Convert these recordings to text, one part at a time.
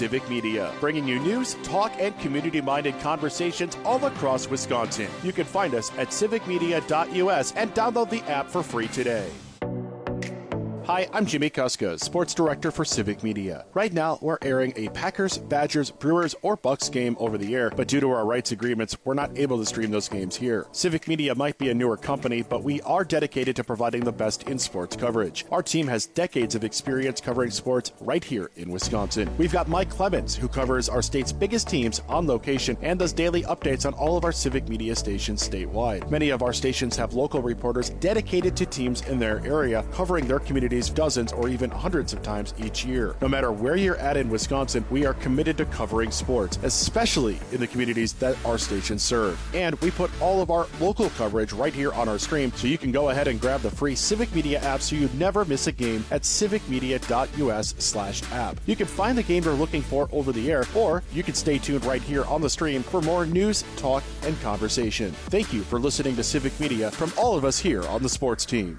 Civic Media, bringing you news, talk, and community-minded conversations all across Wisconsin. You can find us at civicmedia.us and download the app for free today. Hi, I'm Jimmy Kuska, Sports Director for Civic Media. Right now, we're airing a Packers, Badgers, Brewers, or Bucks game over the air, but due to our rights agreements, we're not able to stream those games here. Civic Media might be a newer company, but we are dedicated to providing the best in sports coverage. Our team has decades of experience covering sports right here in Wisconsin. We've got Mike Clemens, who covers our state's biggest teams on location and does daily updates on all of our Civic Media stations statewide. Many of our stations have local reporters dedicated to teams in their area, covering their communities dozens or even hundreds of times each year. No matter where you're at in Wisconsin, we are committed to covering sports, especially in the communities that our stations serve. And we put all of our local coverage right here on our stream, so you can go ahead and grab the free Civic Media app so you never miss a game at civicmedia.us/app. You can find the game you're looking for over the air, or you can stay tuned right here on the stream for more news, talk, and conversation. Thank you for listening to Civic Media from all of us here on the sports team.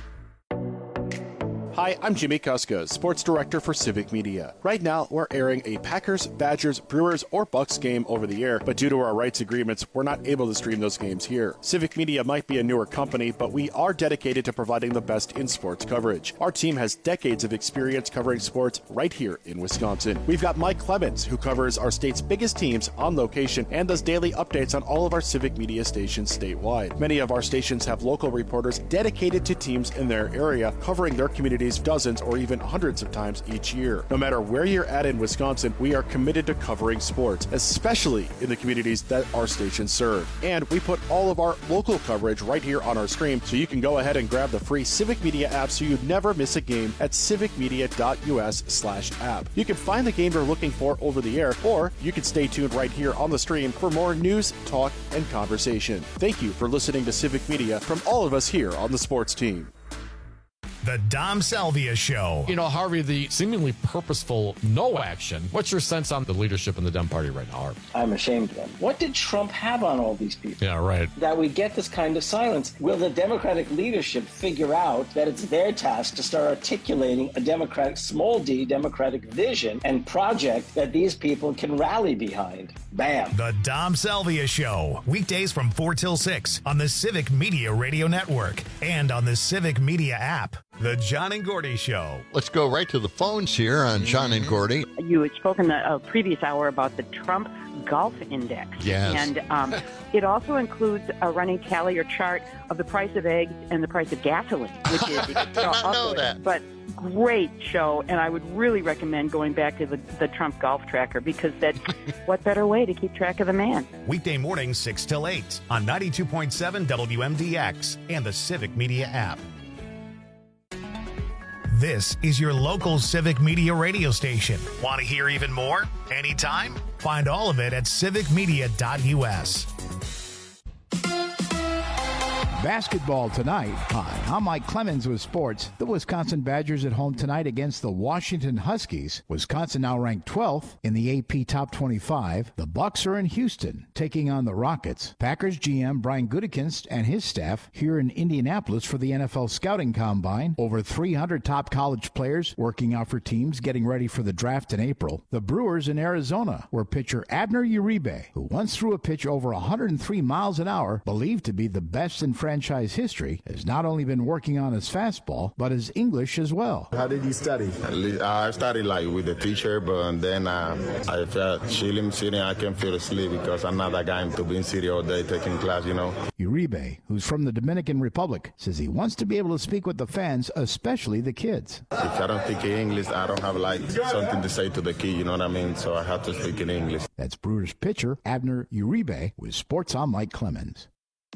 Hi, I'm Jimmy Kuska, Sports Director for Civic Media. Right now, we're airing a Packers, Badgers, Brewers, or Bucks game over the air, but due to our rights agreements, we're not able to stream those games here. Civic Media might be a newer company, but we are dedicated to providing the best in sports coverage. Our team has decades of experience covering sports right here in Wisconsin. We've got Mike Clemens, who covers our state's biggest teams on location and does daily updates on all of our Civic Media stations statewide. Many of our stations have local reporters dedicated to teams in their area, covering their communities dozens or even hundreds of times each year. No matter where you're at in Wisconsin, we are committed to covering sports, especially in the communities that our stations serve. And we put all of our local coverage right here on our stream, so you can go ahead and grab the free Civic Media app so you never miss a game at civicmedia.us/app. You can find the game you're looking for over the air, or you can stay tuned right here on the stream for more news, talk, and conversation. Thank you for listening to Civic Media from all of us here on the sports team. The Dom Salvia Show. You know, Harvey, the seemingly purposeful no action. What's your sense on the leadership in the Dem Party right now, Harvey? I'm ashamed of them. What did Trump have on all these people? Yeah, right. That we get this kind of silence. Will the Democratic leadership figure out that it's their task to start articulating a Democratic, small d, Democratic vision and project that these people can rally behind? Bam. The Dom Salvia Show. Weekdays from 4 till 6 on the Civic Media Radio Network and on the Civic Media app. The John and Gordy Show. Let's go right to the phones here on John and Gordy. You had spoken the previous hour about the Trump Golf Index. Yes. And it also includes a running tally or chart of the price of eggs and the price of gasoline, which is... I did not know that. But great show, and I would really recommend going back to the Trump Golf Tracker, because that's what better way to keep track of the man. Weekday mornings 6 till 8 on 92.7 WMDX and the Civic Media app. This is your local Civic Media radio station. Want to hear even more? Anytime? Find all of it at civicmedia.us. Basketball tonight. Hi, I'm Mike Clemens with sports. The Wisconsin Badgers at home tonight against the Washington Huskies. Wisconsin now ranked 12th in the AP Top 25. The Bucks are in Houston, taking on the Rockets. Packers GM Brian Gutekunst and his staff here in Indianapolis for the NFL Scouting Combine. Over 300 top college players working out for teams getting ready for the draft in April. The Brewers in Arizona, where pitcher Abner Uribe, who once threw a pitch over 103 miles an hour, believed to be the best in franchise history, has not only been working on his fastball, but his English as well. How did you study? I studied like with the teacher, but then I felt chilling, sitting. I can't feel asleep because I'm not that guy to be in city all day taking class, you know. Uribe, who's from the Dominican Republic, says he wants to be able to speak with the fans, especially the kids. If I don't speak English, I don't have like something to say to the kid, you know what I mean? So I have to speak in English. That's Brewers pitcher Abner Uribe with Sports on Mike Clemens.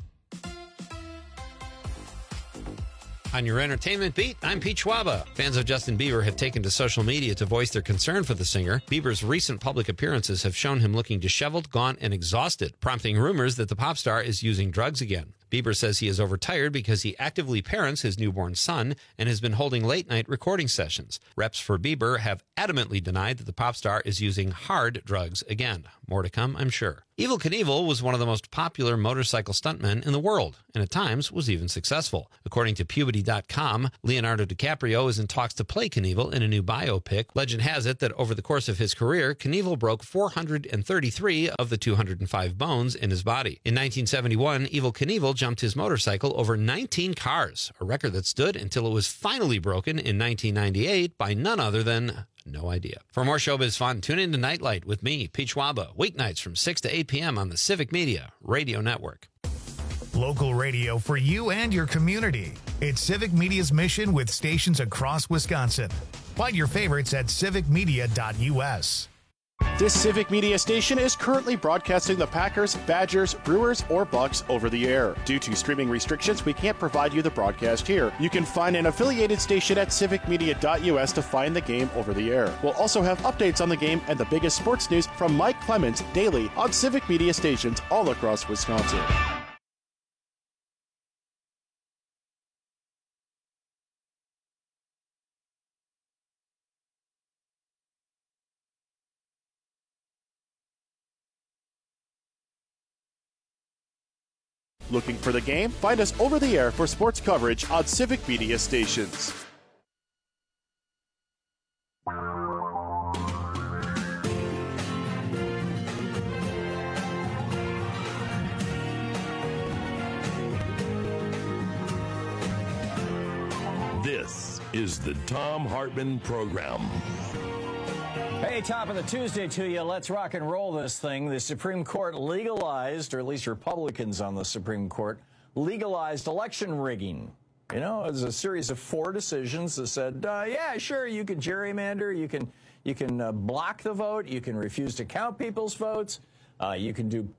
On your entertainment beat, I'm Pete Schwaba. Fans of Justin Bieber have taken to social media to voice their concern for the singer. Bieber's recent public appearances have shown him looking disheveled, gaunt, and exhausted, prompting rumors that the pop star is using drugs again. Bieber says he is overtired because he actively parents his newborn son and has been holding late-night recording sessions. Reps for Bieber have adamantly denied that the pop star is using hard drugs again. More to come, I'm sure. Evel Knievel was one of the most popular motorcycle stuntmen in the world, and at times was even successful. According to Puberty.com, Leonardo DiCaprio is in talks to play Knievel in a new biopic. Legend has it that over the course of his career, Knievel broke 433 of the 205 bones in his body. In 1971, Evel Knievel jumped his motorcycle over 19 cars, a record that stood until it was finally broken in 1998 by none other than no idea. For more showbiz fun, tune in to Nightlight with me, Pete Schwaba, weeknights from 6 to 8 p.m. on the Civic Media Radio Network. Local radio for you and your community. It's Civic Media's mission with stations across Wisconsin. Find your favorites at civicmedia.us. This Civic Media station is currently broadcasting the Packers, Badgers, Brewers, or Bucks over the air. Due to streaming restrictions, we can't provide you the broadcast here. You can find an affiliated station at civicmedia.us to find the game over the air. We'll also have updates on the game and the biggest sports news from Mike Clemens daily on Civic Media stations all across Wisconsin. Looking for the game? Find us over the air for sports coverage on Civic Media stations. This is the Thom Hartmann Program. Hey, top of the Tuesday to you. Let's rock and roll this thing. The Supreme Court legalized, or at least Republicans on the Supreme Court, legalized election rigging. You know, it was a series of 4 decisions that said, yeah, sure, you can gerrymander, you can block the vote, you can refuse to count people's votes, you can do,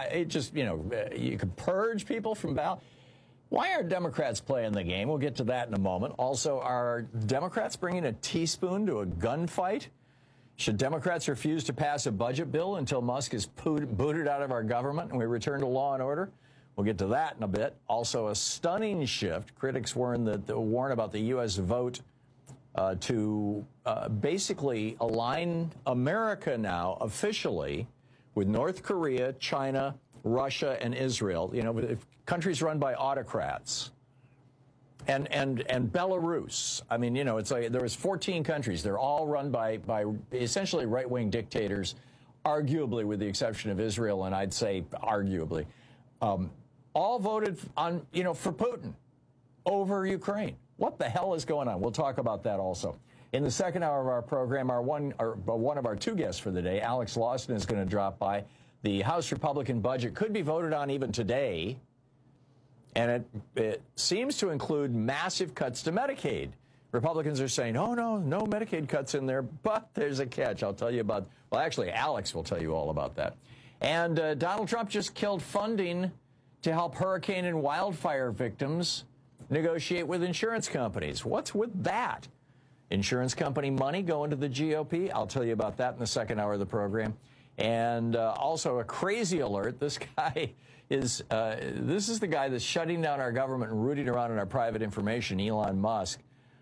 you can purge people from ballot. Why are Democrats playing the game? We'll get to that in a moment. Also, are Democrats bringing a teaspoon to a gunfight? Should Democrats refuse to pass a budget bill until Musk is booted out of our government and we return to law and order? We'll get to that in a bit. Also, a stunning shift. Critics warn about the U.S. vote to basically align America now officially with North Korea, China, Russia, and Israel. You know, countries run by autocrats. And Belarus. I mean, you know, it's like there was 14 countries. They're all run by essentially right-wing dictators, arguably with the exception of Israel, and I'd say arguably, all voted on, for Putin over Ukraine. What the hell is going on? We'll talk about that also. In the second hour of our program, one of our 2 guests for the day, Alex Lawson, is going to drop by. The House Republican budget could be voted on even today. And it seems to include massive cuts to Medicaid. Republicans are saying, oh, no Medicaid cuts in there, but there's a catch. I'll tell you about, well, actually, Alex will tell you all about that. And Donald Trump just killed funding to help hurricane and wildfire victims negotiate with insurance companies. What's with that? Insurance company money going to the GOP? I'll tell you about that in the second hour of the program. And also a crazy alert. This guy is the guy that's shutting down our government and rooting around in our private information, Elon Musk.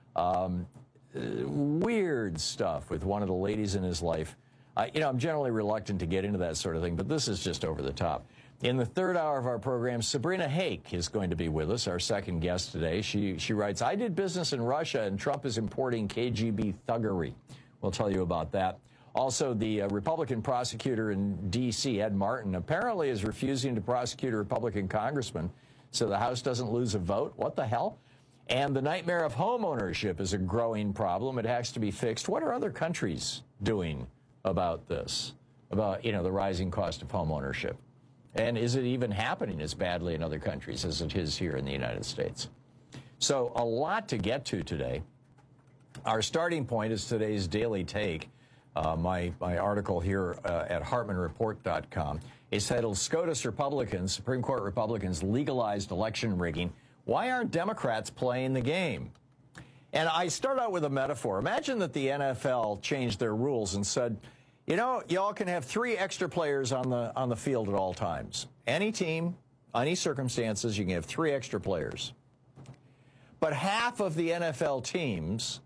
Weird stuff with one of the ladies in his life. I'm generally reluctant to get into that sort of thing, but this is just over the top. In the third hour of our program, Sabrina Hake is going to be with us, our second guest today. She writes, I did business in Russia, and Trump is importing KGB thuggery. We'll tell you about that. Also, the Republican prosecutor in D.C., Ed Martin, apparently is refusing to prosecute a Republican congressman so the House doesn't lose a vote. What the hell? And the nightmare of home ownership is a growing problem. It has to be fixed. What are other countries doing about this, about, the rising cost of home ownership? And is it even happening as badly in other countries as it is here in the United States? So a lot to get to today. Our starting point is today's Daily Take. My article here at HartmannReport.com is titled, SCOTUS Republicans, Supreme Court Republicans legalized election rigging. Why aren't Democrats playing the game? And I start out with a metaphor. Imagine that the NFL changed their rules and said, y'all can have 3 extra players on the field at all times. Any team, any circumstances, you can have 3 extra players. But half of the NFL teams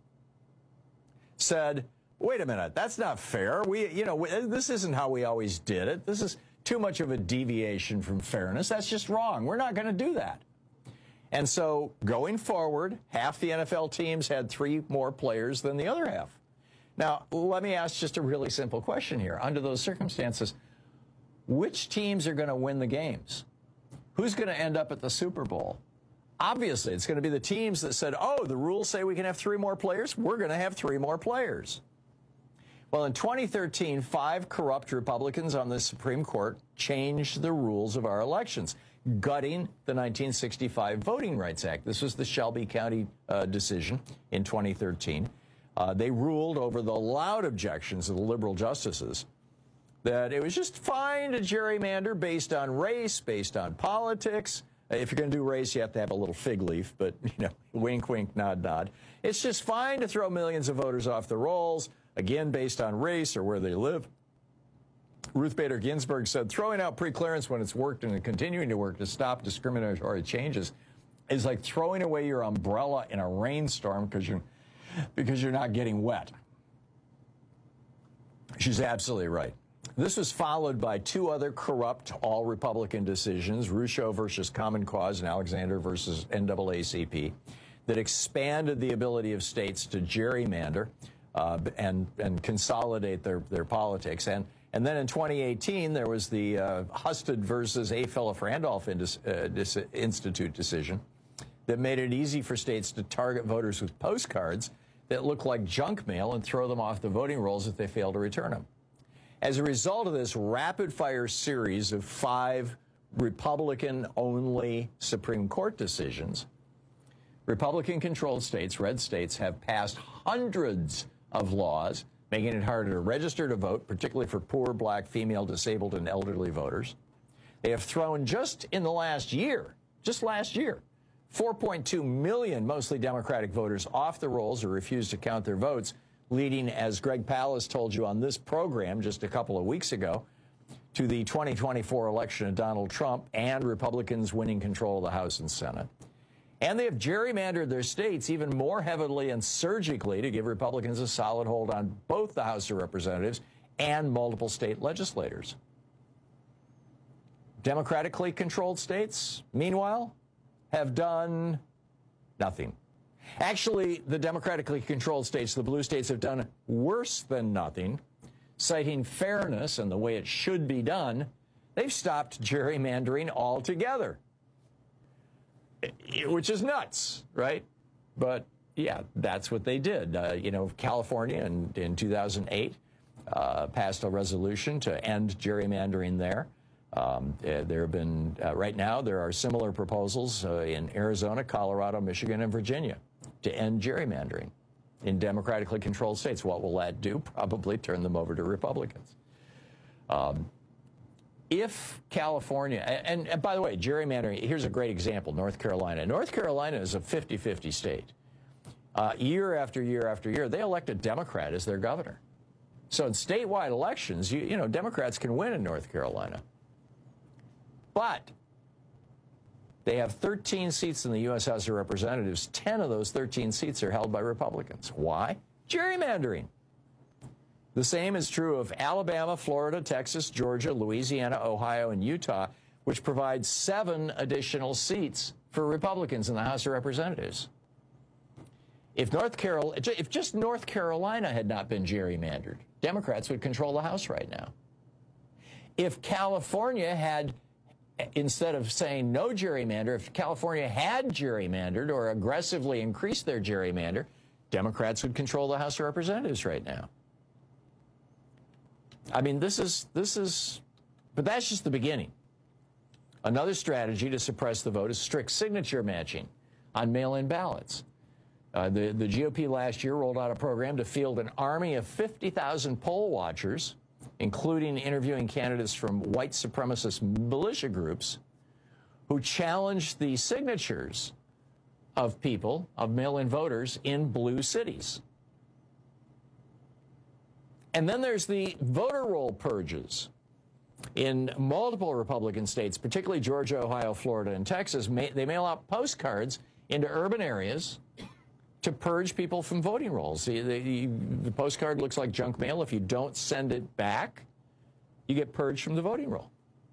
said, wait a minute, that's not fair. This isn't how we always did it. too much of a deviation from fairness. That's just wrong. We're not going to do that. And so going forward, half the NFL teams had 3 more players than the other half. Now, let me ask just a really simple question here. Under those circumstances, which teams are going to win the games? Who's going to end up at the Super Bowl? Obviously, it's going to be the teams that said, oh, the rules say we can have 3 more players. We're going to have 3 more players. Well, in 2013, 5 corrupt Republicans on the Supreme Court changed the rules of our elections, gutting the 1965 Voting Rights Act. This was the Shelby County decision in 2013. They ruled over the loud objections of the liberal justices that it was just fine to gerrymander based on race, based on politics. If you're going to do race, you have to have a little fig leaf, but, wink, wink, nod, nod. It's just fine to throw millions of voters off the rolls, again, based on race or where they live. Ruth Bader Ginsburg said throwing out preclearance when it's worked and continuing to work to stop discriminatory changes is like throwing away your umbrella in a rainstorm because you're not getting wet. She's absolutely right. This was followed by 2 other corrupt all-Republican decisions, Rucho versus Common Cause and Alexander versus NAACP, that expanded the ability of states to gerrymander and consolidate their politics. And then in 2018, there was the Husted versus A. Philip Randolph Institute decision that made it easy for states to target voters with postcards that look like junk mail and throw them off the voting rolls if they fail to return them. As a result of this rapid-fire series of 5 Republican-only Supreme Court decisions, Republican-controlled states, red states, have passed hundreds of laws making it harder to register to vote, particularly for poor, black, female, disabled, and elderly voters. They have thrown just in the last year, 4.2 million mostly Democratic voters off the rolls or refused to count their votes, leading, as Greg Palast told you on this program just a couple of weeks ago, to the 2024 election of Donald Trump and Republicans winning control of the House and Senate. And they have gerrymandered their states even more heavily and surgically to give Republicans a solid hold on both the House of Representatives and multiple state legislators. Democratically controlled states, meanwhile, have done nothing. Actually, the democratically controlled states, the blue states, have done worse than nothing. Citing fairness and the way it should be done, they've stopped gerrymandering altogether. Which is nuts, right? But, yeah, that's what they did. California in 2008 passed a resolution to end gerrymandering there. There have been, right now, there are similar proposals in Arizona, Colorado, Michigan, and Virginia to end gerrymandering in democratically controlled states. What will that do? Probably turn them over to Republicans. If California, and by the way, gerrymandering, here's a great example, North Carolina. North Carolina is a 50-50 state. Year after year after year, they elect a Democrat as their governor. So in statewide elections, Democrats can win in North Carolina. But they have 13 seats in the U.S. House of Representatives. 10 of those 13 seats are held by Republicans. Why? Gerrymandering. The same is true of Alabama, Florida, Texas, Georgia, Louisiana, Ohio, and Utah, which provide 7 additional seats for Republicans in the House of Representatives. If just North Carolina had not been gerrymandered, Democrats would control the House right now. If California had, instead of saying no gerrymander, if California had gerrymandered or aggressively increased their gerrymander, Democrats would control the House of Representatives right now. I mean, but that's just the beginning. Another strategy to suppress the vote is strict signature matching on mail-in ballots. The GOP last year rolled out a program to field an army of 50,000 poll watchers, including interviewing candidates from white supremacist militia groups, who challenged the signatures of people, of mail-in voters in blue cities. And then there's the voter roll purges. In multiple Republican states, particularly Georgia, Ohio, Florida, and Texas, they mail out postcards into urban areas to purge people from voting rolls. The postcard looks like junk mail. If you don't send it back, you get purged from the voting roll.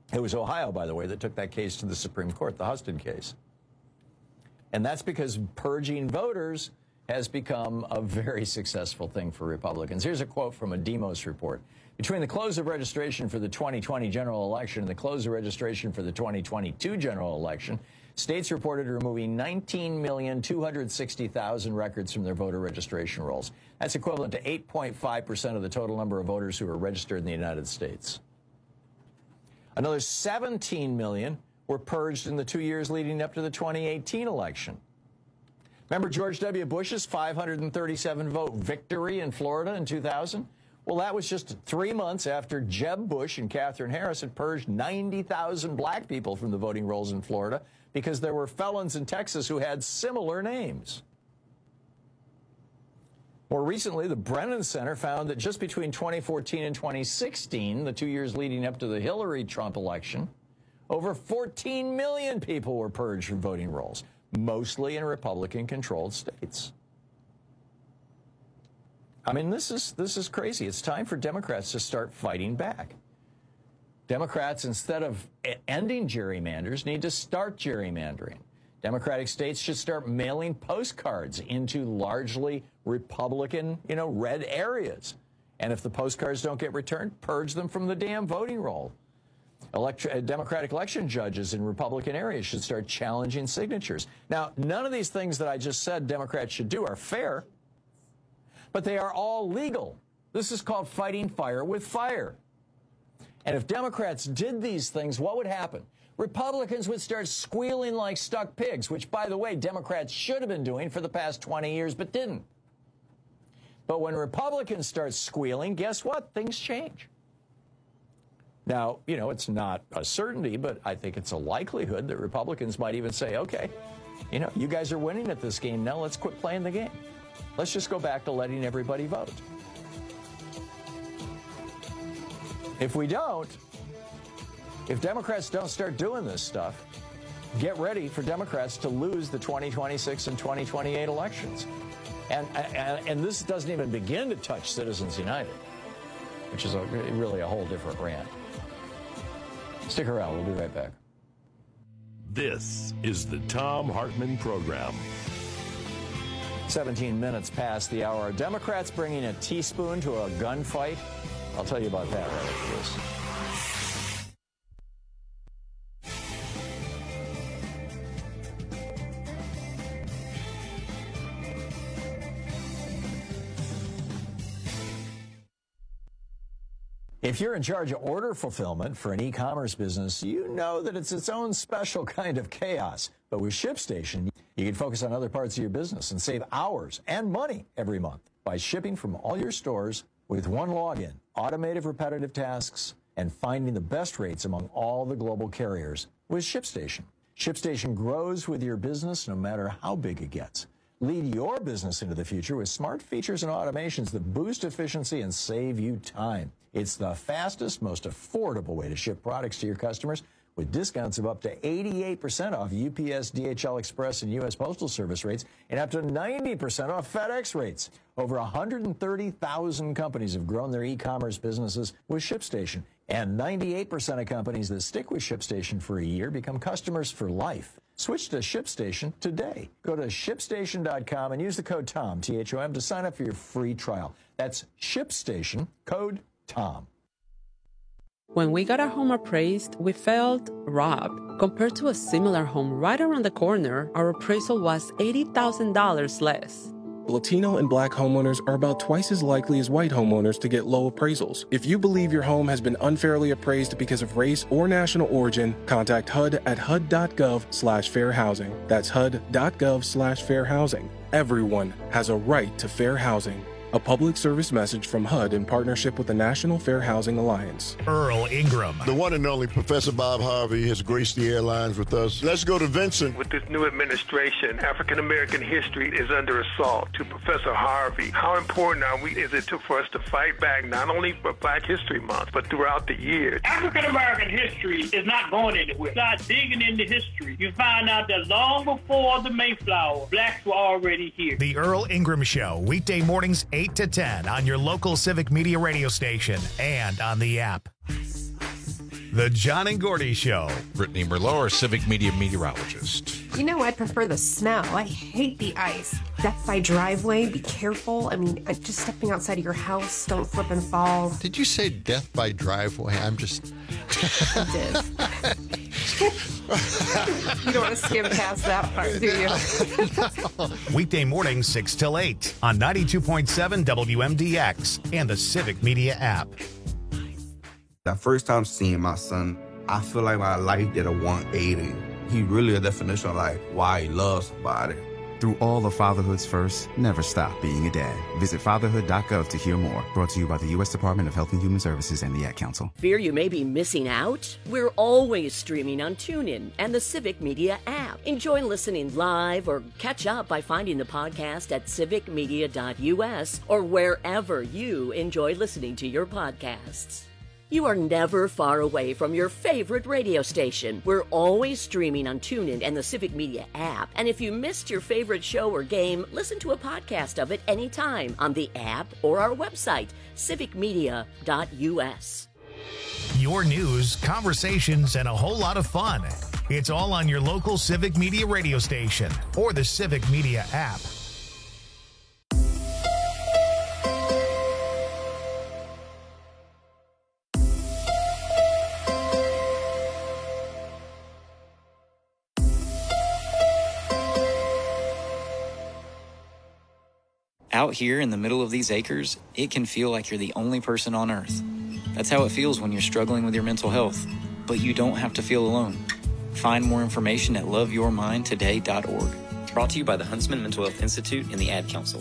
It was Ohio, by the way, that took that case to the Supreme Court, the Huston case. And that's because purging voters has become a very successful thing for Republicans. Here's a quote from a Demos report. Between the close of registration for the 2020 general election and the close of registration for the 2022 general election, states reported removing 19,260,000 records from their voter registration rolls. That's equivalent to 8.5% of the total number of voters who are registered in the United States. Another 17 million were purged in the 2 years leading up to the 2018 election. Remember George W. Bush's 537-vote victory in Florida in 2000? Well, that was just 3 months after Jeb Bush and Katherine Harris had purged 90,000 black people from the voting rolls in Florida because there were felons in Texas who had similar names. More recently, the Brennan Center found that just between 2014 and 2016, the 2 years leading up to the Hillary-Trump election, over 14 million people were purged from voting rolls, mostly in Republican-controlled states. I mean, this is crazy. It's time for Democrats to start fighting back. Democrats, instead of ending gerrymanders, need to start gerrymandering. Democratic states should start mailing postcards into largely Republican, red areas. And if the postcards don't get returned, purge them from the damn voting roll. Democratic election judges in Republican areas should start challenging signatures. Now, none of these things that I just said Democrats should do are fair, but they are all legal. This is called fighting fire with fire. And if Democrats did these things, what would happen? Republicans would start squealing like stuck pigs, which, by the way, Democrats should have been doing for the past 20 years, but didn't. But when Republicans start squealing, guess what? Things change. Now, it's not a certainty, but I think it's a likelihood that Republicans might even say, okay, you guys are winning at this game now. Let's quit playing the game. Let's just go back to letting everybody vote. If we don't, if Democrats don't start doing this stuff, get ready for Democrats to lose the 2026 and 2028 elections. And this doesn't even begin to touch Citizens United, which is really a whole different rant. Stick around. We'll be right back. This is the Thom Hartmann Program. 17 minutes past the hour. Are Democrats bringing a teaspoon to a gunfight? I'll tell you about that right after this. If you're in charge of order fulfillment for an e-commerce business, you know that it's its own special kind of chaos. But with ShipStation, you can focus on other parts of your business and save hours and money every month by shipping from all your stores with one login, automated repetitive tasks, and finding the best rates among all the global carriers with ShipStation. ShipStation grows with your business no matter how big it gets. Lead your business into the future with smart features and automations that boost efficiency and save you time. It's the fastest, most affordable way to ship products to your customers with discounts of up to 88% off UPS, DHL Express, and U.S. Postal Service rates and up to 90% off FedEx rates. Over 130,000 companies have grown their e-commerce businesses with ShipStation. And 98% of companies that stick with ShipStation for a year become customers for life. Switch to ShipStation today. Go to ShipStation.com and use the code TOM, T-H-O-M, to sign up for your free trial. That's ShipStation, code TOM. When we got our home appraised, we felt robbed. Compared to a similar home right around the corner, our appraisal was $80,000 less. Latino and Black homeowners are about twice as likely as white homeowners to get low appraisals. If you believe your home has been unfairly appraised because of race or national origin, contact HUD at HUD.gov/fair housing. That's HUD.gov/fair housing. Everyone has a right to fair housing. A public service message from HUD in partnership with the National Fair Housing Alliance. Earl Ingram. The one and only Professor Bob Harvey has graced the airlines with us. Let's go to Vincent. With this new administration, African-American history is under assault. To Professor Harvey, how important is it for us to fight back not only for Black History Month, but throughout the year? African-American history is not going anywhere. Start digging into history. You find out that long before the Mayflower, blacks were already here. The Earl Ingram Show, weekday mornings 8 to 10 on your local Civic Media radio station and on the app. The John and Gordy Show. Brittany Merlot, our civic media meteorologist. You know, I prefer the smell. I hate the ice. Death by driveway, be careful. I mean, just stepping outside of your house, don't slip and fall. Did you say death by driveway? I'm just... I did. You don't want to skim past that part, do you? Weekday mornings 6 till 8 on 92.7 WMDX and the Civic Media app. That first time seeing my son, I feel like my life did a 180. He really a definition of like why he loves somebody. Through all of fatherhood's first, never stop being a dad. Visit fatherhood.gov to hear more. Brought to you by the U.S. Department of Health and Human Services and the Ad Council. Fear you may be missing out? We're always streaming on TuneIn and the Civic Media app. Enjoy listening live or catch up by finding the podcast at civicmedia.us or wherever you enjoy listening to your podcasts. You are never far away from your favorite radio station. We're always streaming on TuneIn and the Civic Media app. And if you missed your favorite show or game, listen to a podcast of it anytime on the app or our website, civicmedia.us. Your news, conversations, and a whole lot of fun. It's all on your local Civic Media radio station or the Civic Media app. Out here in the middle of these acres, it can feel like you're the only person on Earth. That's how it feels when you're struggling with your mental health. But you don't have to feel alone. Find more information at loveyourmindtoday.org. Brought to you by the Huntsman Mental Health Institute and the Ad Council.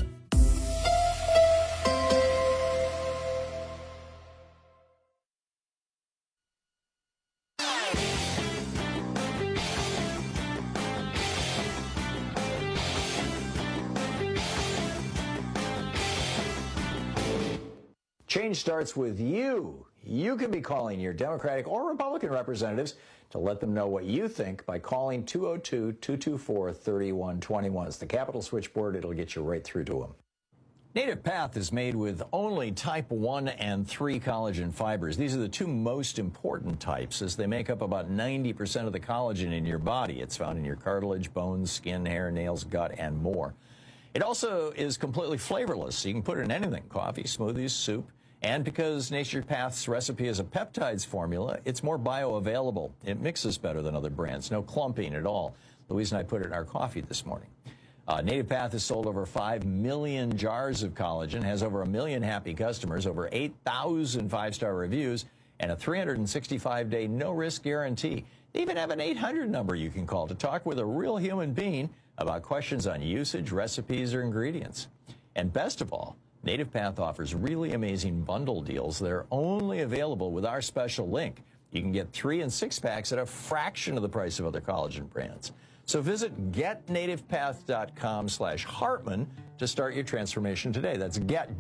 Change starts with you. You can be calling your Democratic or Republican representatives to let them know what you think by calling 202-224-3121. It's the Capitol switchboard. It'll get you right through to them. Native Path is made with only type 1 and 3 collagen fibers. These are the two most important types as they make up about 90% of the collagen in your body. It's found in your cartilage, bones, skin, hair, nails, gut, and more. It also is completely flavorless, so you can put it in anything, coffee, smoothies, soup. And because Native Path's recipe is a peptides formula, it's more bioavailable. It mixes better than other brands. No clumping at all. Louise and I put it in our coffee this morning. Native Path has sold over 5 million jars of collagen, has over 1 million happy customers, over 8,000 five-star reviews, and a 365-day no-risk guarantee. They even have an 800 number you can call to talk with a real human being about questions on usage, recipes, or ingredients. And best of all, Native Path offers really amazing bundle deals that are only available with our special link. You can get 3 and 6 packs at a fraction of the price of other collagen brands. So visit getnativepath.com/Hartman to start your transformation today. That's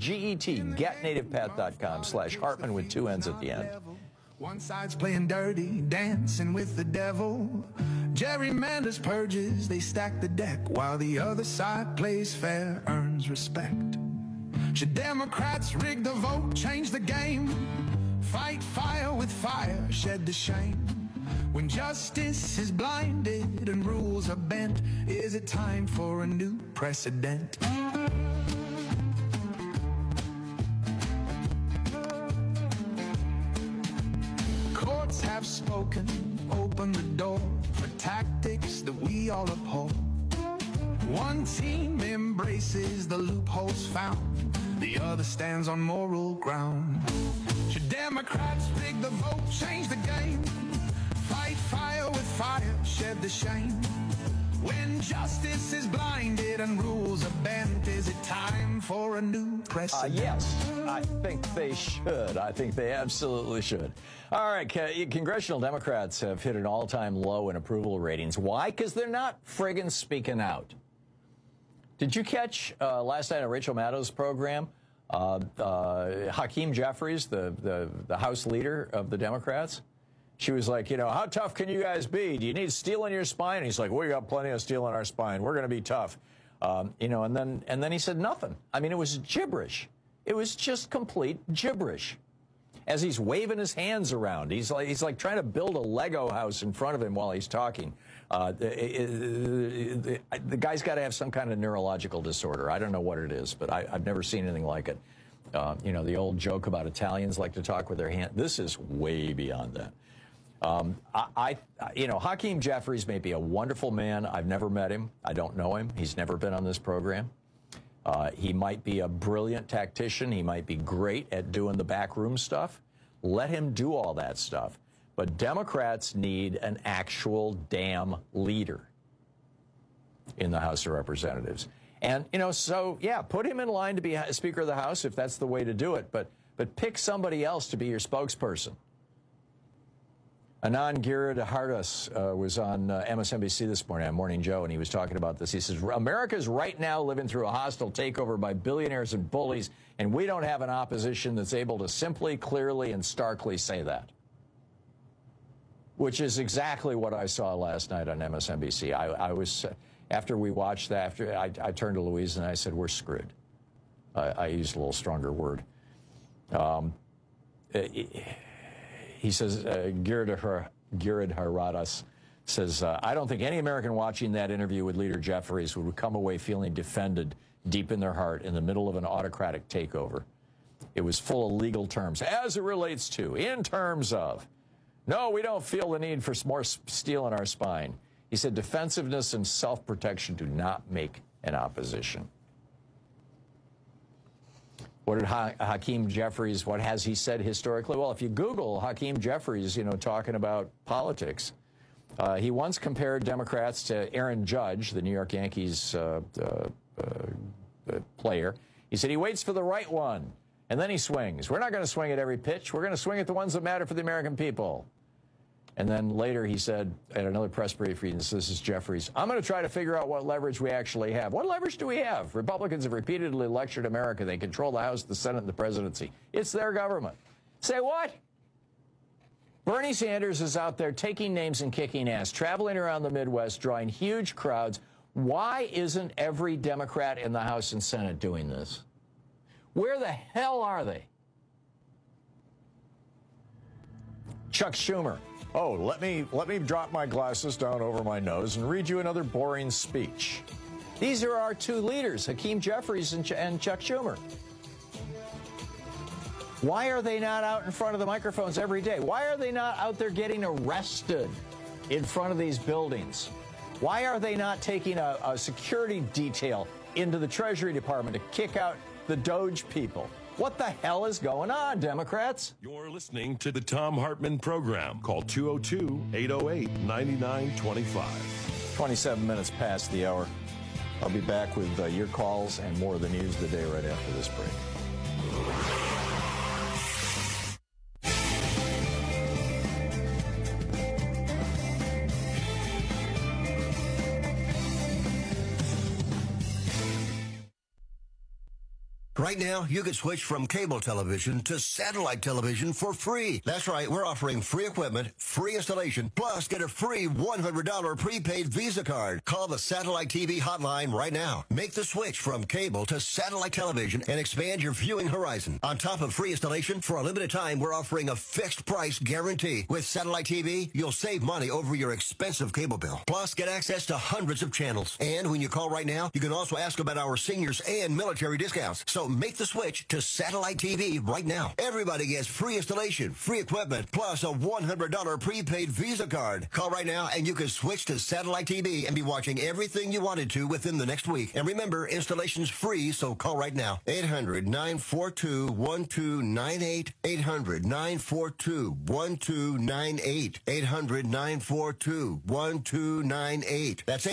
getnativepath.com/Hartman with 2 N's at the end. One side's playing dirty, dancing with the devil. Gerrymanders purges, they stack the deck, while the other side plays fair, earns respect. Should Democrats rig the vote, change the game? Fight fire with fire, shed the shame. When justice is blinded and rules are bent, is it time for a new precedent? Courts have spoken, open the door for tactics that we all uphold. One team embraces the loopholes found, the other stands on moral ground. Should Democrats rig the vote, change the game? Fight fire with fire, shed the shame. When justice is blinded and rules are bent, is it time for a new precedent? Yes, I think they should. I think they absolutely should. All right, congressional Democrats have hit an all-time low in approval ratings. Why? Because they're not friggin' speaking out. Did you catch last night on Rachel Maddow's program, Hakeem Jeffries, the House leader of the Democrats? She was like, you know, how tough can you guys be? Do you need steel in your spine? And he's like, we got plenty of steel in our spine. We're going to be tough. You know, and then he said nothing. I mean, it was gibberish. It was just complete gibberish. as he's waving his hands around. He's like trying to build a Lego house in front of him while he's talking. The guy's got to have some kind of neurological disorder. I don't know what it is, but I've never seen anything like it. The old joke about Italians like to talk with their hand. This is way beyond that. Hakeem Jeffries may be a wonderful man. I've never met him. I don't know him. He's never been on this program. He might be a brilliant tactician. He might be great at doing the backroom stuff. Let him do all that stuff. But Democrats need an actual damn leader in the House of Representatives. And, put him in line to be Speaker of the House if that's the way to do it. But pick somebody else to be your spokesperson. Anand Giridharadas was on MSNBC this morning on Morning Joe, and he was talking about this. He says, America's right now living through a hostile takeover by billionaires and bullies, and we don't have an opposition that's able to simply, clearly, and starkly say that. Which is exactly what I saw last night on MSNBC. I was, after we watched that, I turned to Louise and I said, we're screwed. I used a little stronger word. He says, Giridharadas says, I don't think any American watching that interview with Leader Jeffries would come away feeling defended deep in their heart in the middle of an autocratic takeover. It was full of legal terms, as it relates to, in terms of. No, we don't feel the need for more steel in our spine. He said defensiveness and self-protection do not make an opposition. What did Hakeem Jeffries, what has he said historically? Well, if you Google Hakeem Jeffries, talking about politics, he once compared Democrats to Aaron Judge, the New York Yankees player. He said he waits for the right one, and then he swings. We're not going to swing at every pitch. We're going to swing at the ones that matter for the American people. And then later he said at another press briefing, this is Jeffries, I'm going to try to figure out what leverage we actually have. What leverage do we have? Republicans have repeatedly lectured America. They control the House, the Senate, and the presidency. It's their government. Say what? Bernie Sanders is out there taking names and kicking ass, traveling around the Midwest, drawing huge crowds. Why isn't every Democrat in the House and Senate doing this? Where the hell are they? Chuck Schumer. Oh, let me drop my glasses down over my nose and read you another boring speech. These are our two leaders, Hakeem Jeffries and Chuck Schumer. Why are they not out in front of the microphones every day? Why are they not out there getting arrested in front of these buildings? Why are they not taking a security detail into the Treasury Department to kick out the Doge people? What the hell is going on, Democrats? You're listening to the Thom Hartmann Program. Call 202-808-9925. 27 minutes past the hour. I'll be back with your calls and more of the news of the day right after this break. Right now, you can switch from cable television to satellite television for free. That's right, we're offering free equipment, free installation, plus get a free $100 prepaid Visa card. Call the Satellite TV hotline right now. Make the switch from cable to satellite television and expand your viewing horizon. On top of free installation, for a limited time, we're offering a fixed price guarantee. With satellite TV, you'll save money over your expensive cable bill. Plus, get access to hundreds of channels. And when you call right now, you can also ask about our seniors and military discounts. So make the switch to satellite TV right now. Everybody gets free installation, free equipment, plus a $100 prepaid Visa card. Call right now and you can switch to satellite TV and be watching everything you wanted to within the next week. And remember, installation's free, so call right now. 800-942-1298. 800-942-1298. 800-942-1298. That's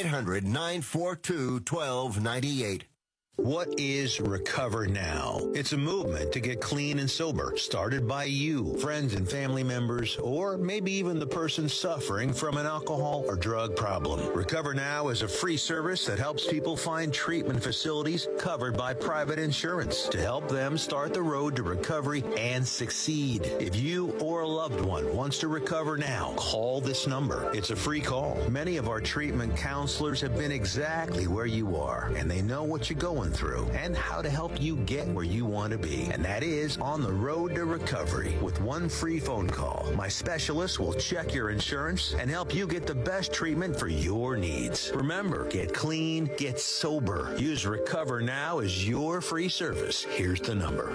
800-942-1298. What is Recover Now? It's a movement to get clean and sober, started by you, friends and family members, or maybe even the person suffering from an alcohol or drug problem. Recover Now is a free service that helps people find treatment facilities covered by private insurance to help them start the road to recovery and succeed. If you or a loved one wants to recover now, call this number. It's a free call. Many of our treatment counselors have been exactly where you are, and they know what you're going going through and how to help you get where you want to be. And that is on the road to recovery. With one free phone call, my specialist will check your insurance and help you get the best treatment for your needs. Remember, get clean, get sober. Use Recover Now as your free service. Here's the number.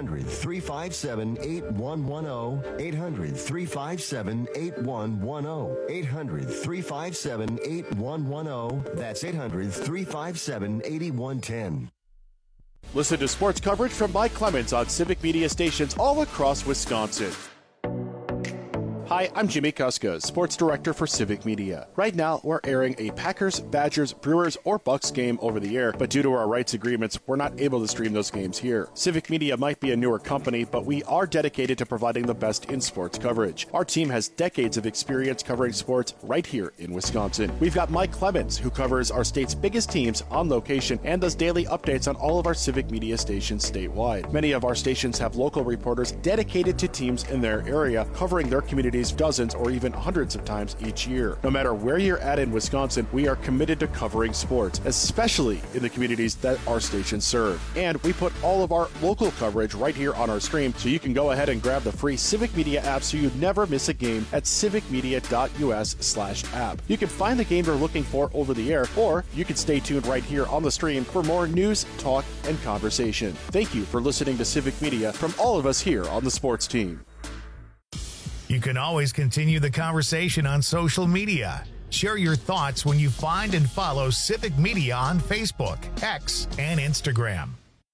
800-357-8110. 800-357-8110. 800-357-8110. That's 800-357-8110. Listen to sports coverage from Mike Clemens on Civic Media stations all across Wisconsin. Hi, I'm Jimmy Kuska, Sports Director for Civic Media. Right now, we're airing a Packers, Badgers, Brewers, or Bucks game over the air, but due to our rights agreements, we're not able to stream those games here. Civic Media might be a newer company, but we are dedicated to providing the best in sports coverage. Our team has decades of experience covering sports right here in Wisconsin. We've got Mike Clemens, who covers our state's biggest teams on location and does daily updates on all of our Civic Media stations statewide. Many of our stations have local reporters dedicated to teams in their area, covering their communities dozens or even hundreds of times each year. No matter where you're at in Wisconsin, we are committed to covering sports, especially in the communities that our stations serve. And we put all of our local coverage right here on our stream, so you can go ahead and grab the free Civic Media app so you never miss a game at civicmedia.us/app. You can find the game you're looking for over the air, or you can stay tuned right here on the stream for more news, talk, and conversation. Thank you for listening to Civic Media from all of us here on the sports team. You can always continue the conversation on social media. Share your thoughts when you find and follow Civic Media on Facebook, X, and Instagram.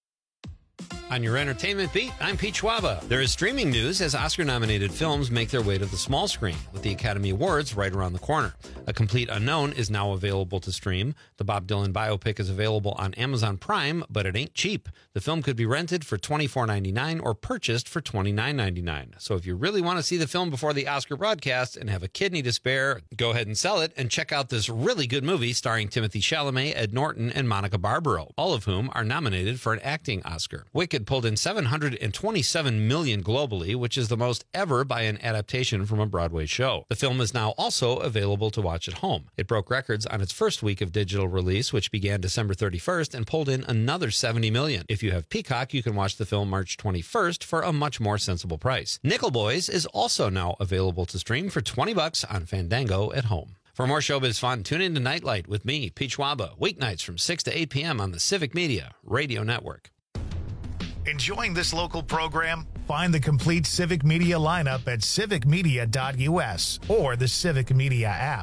On your entertainment beat, I'm Pete Schwaba. There is streaming news as Oscar-nominated films make their way to the small screen, with the Academy Awards right around the corner. A Complete Unknown is now available to stream. The Bob Dylan biopic is available on Amazon Prime, but it ain't cheap. The film could be rented for $24.99 or purchased for $29.99. So if you really want to see the film before the Oscar broadcast and have a kidney to spare, go ahead and sell it and check out this really good movie starring Timothée Chalamet, Ed Norton, and Monica Barbaro, all of whom are nominated for an acting Oscar. Wicked pulled in $727 million globally, which is the most ever by an adaptation from a Broadway show. The film is now also available to watch at home. It broke records on its first week of digital release, which began December 31st, and pulled in another $70 million. If you have Peacock, you can watch the film March 21st for a much more sensible price. Nickel Boys is also now available to stream for $20 on Fandango at home. For more showbiz fun, tune in to Nightlight with me, Pete Schwaba, weeknights from 6 to 8 p.m. on the Civic Media Radio Network. Enjoying this local program? Find the complete Civic Media lineup at civicmedia.us or the Civic Media app.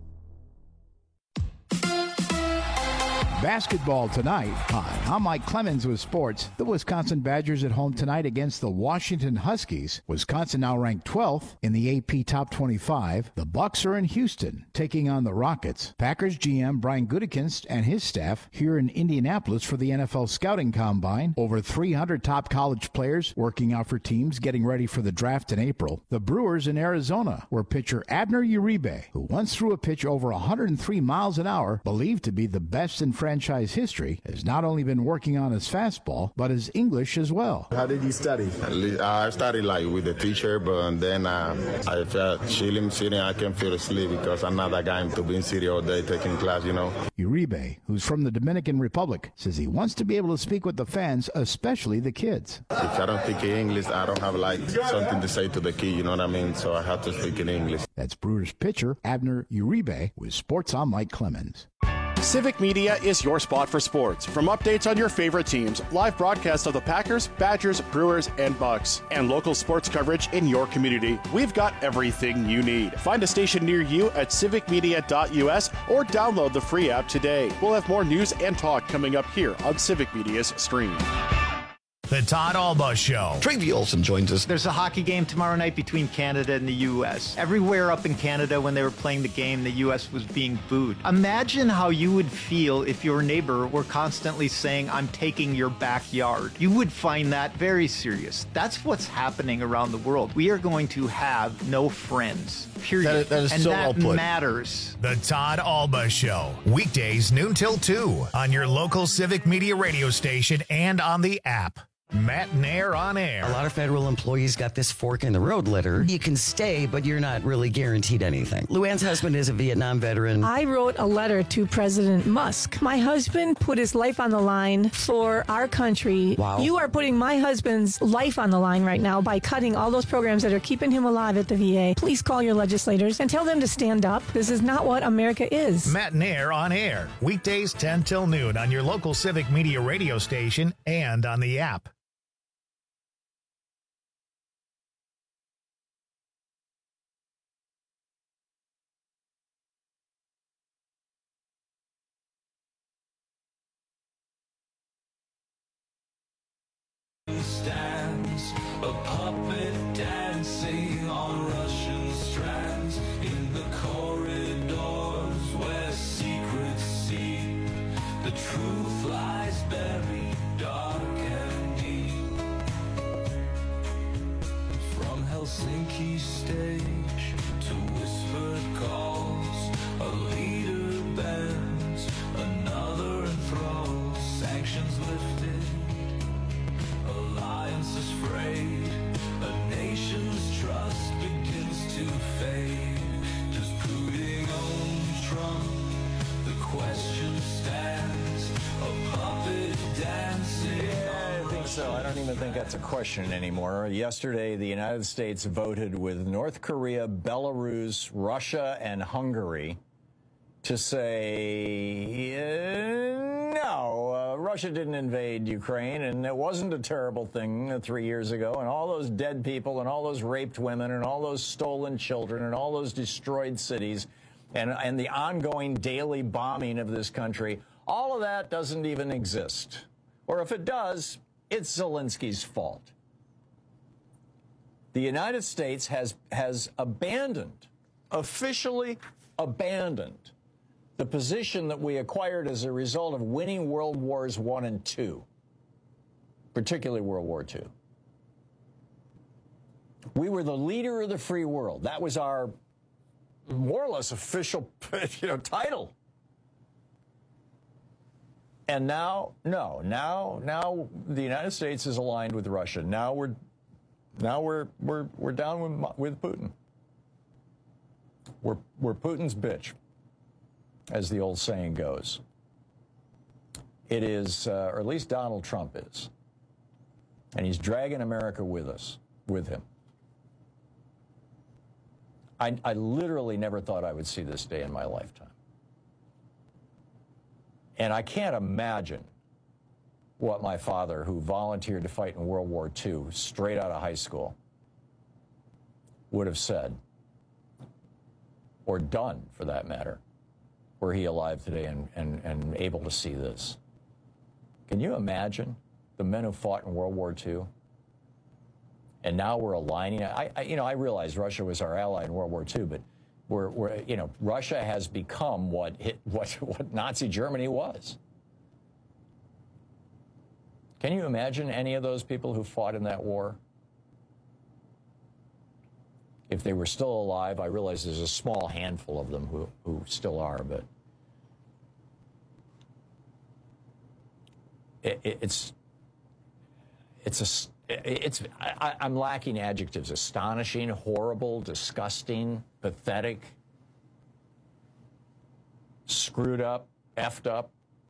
Basketball tonight. Hi, I'm Mike Clemens with sports. The Wisconsin Badgers at home tonight against the Washington Huskies. Wisconsin now ranked 12th in the AP Top 25. The Bucks are in Houston, taking on the Rockets. Packers GM Brian Gutekunst and his staff here in Indianapolis for the NFL Scouting Combine. Over 300 top college players working out for teams getting ready for the draft in April. The Brewers in Arizona, where pitcher Abner Uribe, who once threw a pitch over 103 miles an hour, believed to be the best in franchise history, has not only been working on his fastball, but his English as well. How did you study? I studied like with the teacher, but then I felt chilling, sitting. I can't feel asleep because I'm not that guy to be in city all day taking class, you know. Uribe, who's from the Dominican Republic, says he wants to be able to speak with the fans, especially the kids. If I don't speak English, I don't have like something to say to the kid, you know what I mean? So I have to speak in English. That's Brewers pitcher Abner Uribe with Sports on Mike Clemens. Civic Media is your spot for sports. From updates on your favorite teams, live broadcasts of the Packers, Badgers, Brewers, and Bucks, and local sports coverage in your community, we've got everything you need. Find a station near you at civicmedia.us or download the free app today. We'll have more news and talk coming up here on Civic Media's stream. The Todd Alba Show. Travi Olsen joins us. There's a hockey game tomorrow night between Canada and the U.S. Everywhere up in Canada when they were playing the game, the U.S. was being booed. Imagine how you would feel if your neighbor were constantly saying, "I'm taking your backyard." You would find that very serious. That's what's happening around the world. We are going to have no friends, period. That is and so that well put. matters. The Todd Alba Show. Weekdays noon till 2 on your local Civic Media radio station and on the app. Matt Nair on air. A lot of federal employees got this fork in the road letter. You can stay, but you're not really guaranteed anything. Luann's husband is a Vietnam veteran. I wrote a letter to President Musk. My husband put his life on the line for our country. Wow. You are putting my husband's life on the line right now by cutting all those programs that are keeping him alive at the VA. Please call your legislators and tell them to stand up. This is not what America is. Matt Nair on air. Weekdays 10 till noon on your local Civic Media radio station and on the app. Stands a puppet dancing on Russian strands in the corridors where secrets seep. The truth lies buried dark and deep. From Helsinki stage to whispered calls, a leader bends, another enthralls. Sanctions lifted, alliances frayed, a nation's trust begins to fade. Does Putin own Trump? The question stands, a puppet dancing. Yeah, I think so. I don't even think that's a question anymore. Yesterday, the United States voted with North Korea, Belarus, Russia, and Hungary to say, no, Russia didn't invade Ukraine, and it wasn't a terrible thing 3 years ago, and all those dead people and all those raped women and all those stolen children and all those destroyed cities and the ongoing daily bombing of this country, all of that doesn't even exist. Or if it does, it's Zelensky's fault. The United States has abandoned, officially abandoned, the position that we acquired as a result of winning World Wars I and II, particularly World War II. We were the leader of the free world. That was our more or less official, title. And now, no, now the United States is aligned with Russia. Now we're down with Putin. We're Putin's bitch, as the old saying goes. It is, or at least Donald Trump is. And he's dragging America with him. I literally never thought I would see this day in my lifetime. And I can't imagine what my father, who volunteered to fight in World War II, straight out of high school, would have said, or done, for that matter, were he alive today and able to see this. Can you imagine the men who fought in World War II? And now we're aligning. I realize Russia was our ally in World War II, but Russia has become what Nazi Germany was. Can you imagine any of those people who fought in that war? If they were still alive, I realize there's a small handful of them who still are, but I'm lacking adjectives. Astonishing, horrible, disgusting, pathetic, screwed up, effed up.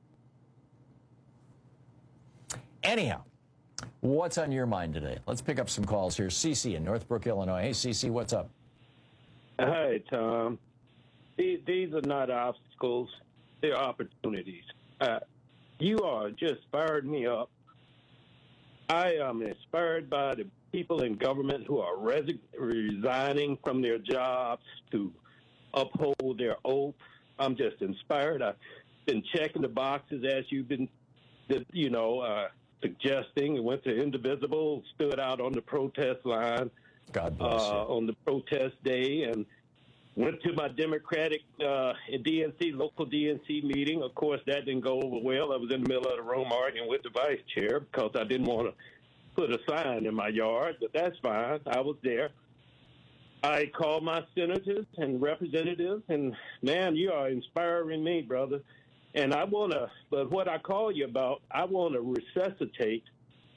Anyhow, what's on your mind today? Let's pick up some calls here. Cece in Northbrook, Illinois. Hey, Cece, what's up? Hi, Tom. These are not obstacles. They're opportunities. You are just fired me up. I am inspired by the people in government who are resigning from their jobs to uphold their oath. I'm just inspired. I've been checking the boxes as you've been, suggesting. Went to Indivisible, stood out on the protest line. God bless you. On the protest day, and went to my Democratic local DNC meeting. Of course, that didn't go over well. I was in the middle of the room arguing with the vice chair because I didn't want to put a sign in my yard, but that's fine. I was there. I called my senators and representatives, and, man, you are inspiring me, brother. And but what I call you about, I want to resuscitate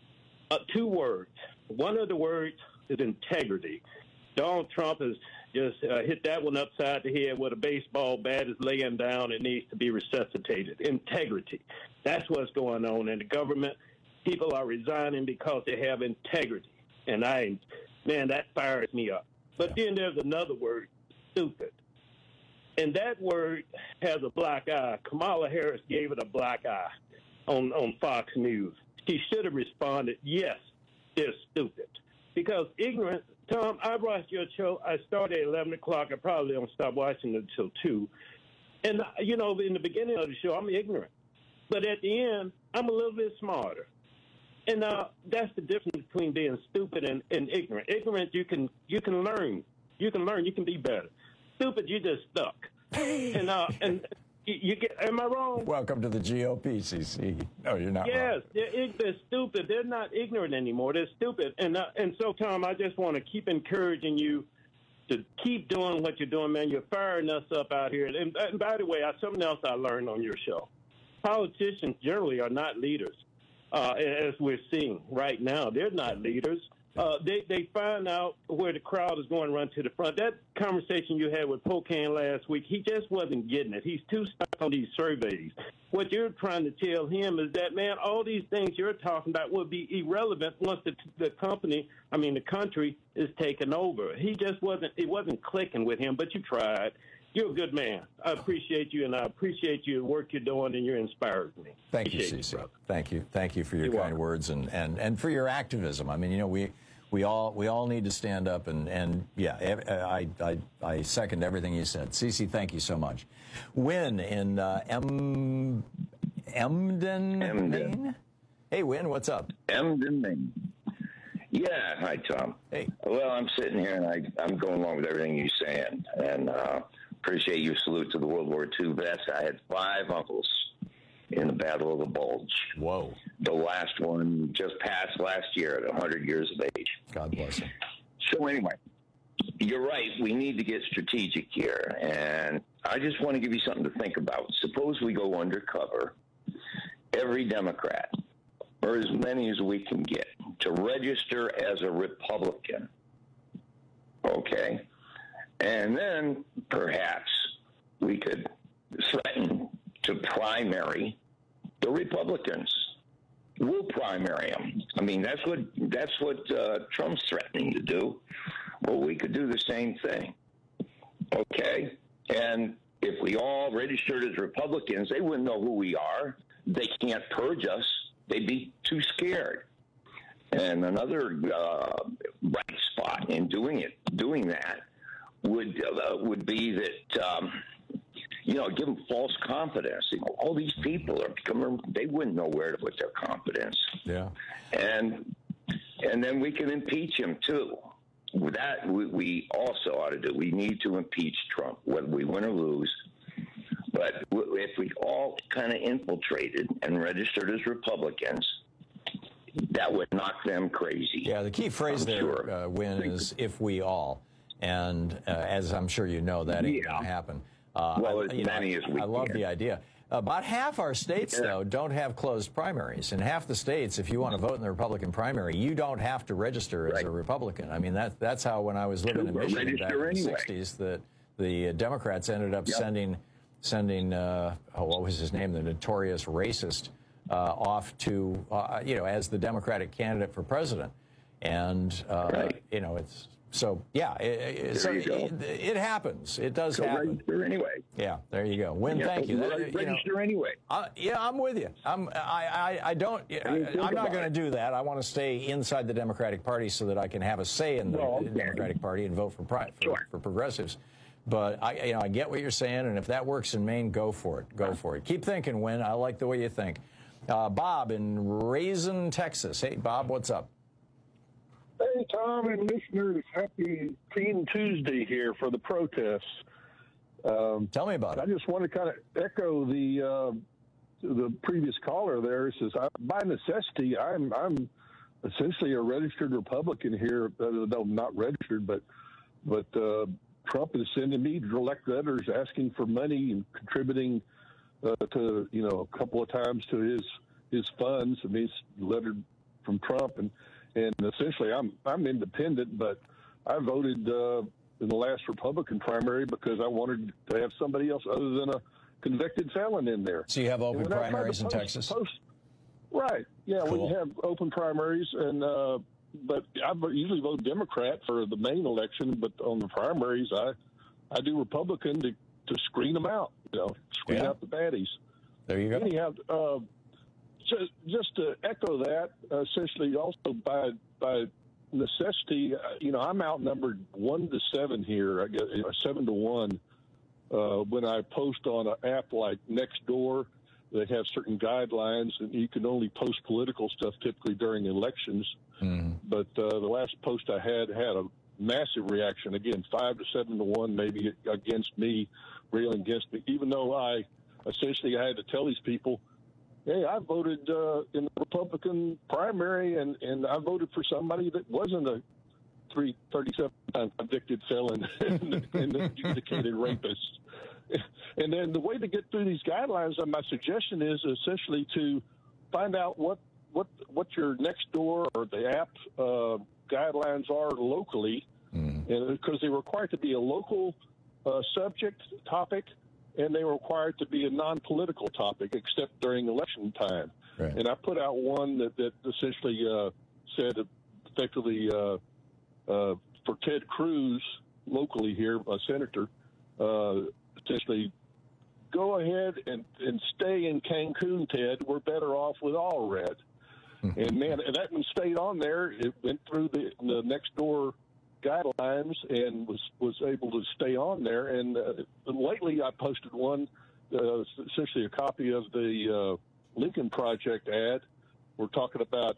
2 words. One of the words is integrity. Donald Trump has just hit that one upside the head with a baseball bat. Is laying down. It needs to be resuscitated. Integrity. That's what's going on in the government. People are resigning because they have integrity. And that fires me up. But then there's another word, stupid. And that word has a black eye. Kamala Harris gave it a black eye on Fox News. She should have responded, yes, they're stupid. Because ignorance, Tom, I watched your show. I started at 11 o'clock. I probably don't stop watching it until 2. And, in the beginning of the show, I'm ignorant. But at the end, I'm a little bit smarter. And that's the difference between being stupid and ignorant. Ignorant, you can learn. You can learn. You can be better. Stupid, you're just stuck. And you get. Am I wrong? Welcome to the GOP, CC. No, you're not. Yes, wrong. They're stupid. They're not ignorant anymore. They're stupid. And so, Tom, I just want to keep encouraging you to keep doing what you're doing, man. You're firing us up out here. And by the way, something else I learned on your show. Politicians generally are not leaders, as we're seeing right now. They're not leaders. They find out where the crowd is going to run to the front. That conversation you had with Pocan last week, he just wasn't getting it. He's too stuck on these surveys. What you're trying to tell him is that, man, all these things you're talking about will be irrelevant once the country is taken over. It wasn't clicking with him, but you tried. You're a good man. I appreciate you, and I appreciate your work you're doing, and you're inspiring me. Thank you, CC. Thank you for your kind words and for your activism. I mean, we all need to stand up and yeah, I second everything you said. CC, thank you so much. Win in Emden, Maine? Hey, Win, what's up? Emden, Maine. Yeah, hi, Tom. Hey. Well, I'm sitting here and I'm going along with everything you're saying, and appreciate your salute to the World War II vets. I had 5 uncles in the Battle of the Bulge. Whoa. The last one just passed last year at 100 years of age. God bless him. So anyway, you're right. We need to get strategic here, and I just want to give you something to think about. Suppose we go undercover, every Democrat, or as many as we can get, to register as a Republican. Okay? And then perhaps we could threaten to primary the Republicans. We'll primary them. I mean, that's what Trump's threatening to do. Well, we could do the same thing. Okay? And if we all registered as Republicans, they wouldn't know who we are. They can't purge us. They'd be too scared. And another bright spot in doing that would be that give them false confidence. All these people they wouldn't know where to put their confidence. Yeah. And then we can impeach him too. That we also ought to do. We need to impeach Trump, whether we win or lose. But if we all kind of infiltrated and registered as Republicans, that would knock them crazy. Yeah, the key phrase Win, is if we all. And as I'm sure you know, that ain't going to happen. As many as we can. I love the idea. About half our states, though, don't have closed primaries. And half the states, if you want to vote in the Republican primary, you don't have to register as a Republican. I mean, that's how, when I was living in Michigan back in the 60s, that the Democrats ended up sending what was his name, the notorious racist, off to, as the Democratic candidate for president. And, it's... So, yeah, it happens. It does happen. Register anyway. Yeah, there you go. Win, thank you. Register anyway. I'm with you. I'm not going to do that. I want to stay inside the Democratic Party so that I can have a say in the Democratic Party and vote for progressives. But I get what you're saying, and if that works in Maine, go for it. Go for it. Keep thinking, Win. I like the way you think. Bob in Raisin, Texas. Hey, Bob, what's up? Hey, Tom and listeners, happy Teen Tuesday here for the protests. Tell me about it. I just want to kind of echo the previous caller there. It says, by necessity, I'm essentially a registered Republican here. No, not registered, but Trump is sending me direct letters asking for money and contributing to a couple of times to his funds. I mean, it's lettered from Trump, and essentially I'm independent, but I voted in the last Republican primary because I wanted to have somebody else other than a convicted felon in there. So you have open primaries in Texas? Right. Yeah, cool. We have open primaries, and but I usually vote Democrat for the main election, but on the primaries, I do Republican to screen them out, screen out the baddies. There you go. Anyhow, just to echo that, essentially also by necessity, I'm outnumbered 1-7 here. I get 7-1 when I post on an app like Nextdoor. They have certain guidelines, and you can only post political stuff typically during elections. But the last post I had a massive reaction. Again, 5-7-1, maybe against me, railing against me. Even though I had to tell these people, hey, I voted in the Republican primary, and I voted for somebody that wasn't a 37-time convicted felon and adjudicated rapist. And then the way to get through these guidelines, my suggestion is essentially to find out what your Nextdoor or the app guidelines are locally, and because they require it to be a local subject topic, and they require it to be a non-political topic, except during election time. Right. And I put out one that essentially said effectively for Ted Cruz locally here, a senator, essentially, go ahead and stay in Cancun, Ted. We're better off with all red. And, man, that one stayed on there. It went through the Nextdoor guidelines and was able to stay on there. And lately I posted one, essentially a copy of the Lincoln Project ad. We're talking about,